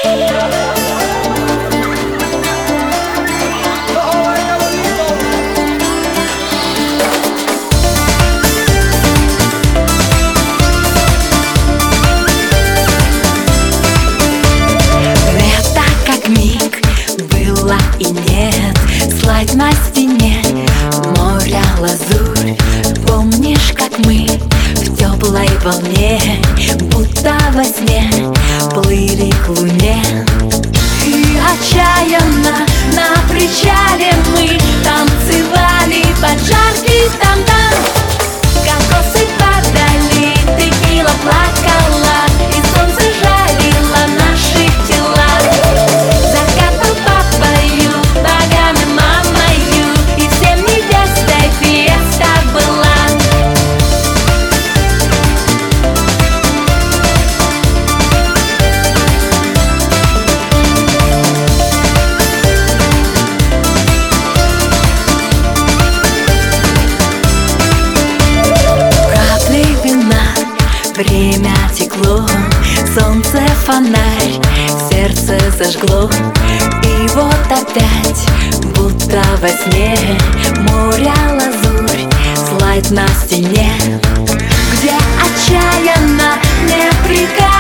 И нет, слайд на стене, море лазурь. Помнишь, как мы в теплой волне, будто во сне, плыли к луне? И отчаянно на причале мы танцевали под жаркий там-там. Кокосы падали, текила плакала, и солнце жарило наши тела. Время текло, солнце фонарь, сердце зажгло. И вот опять, будто во сне, море лазурь, слайд на стене, где отчаянно не приказ.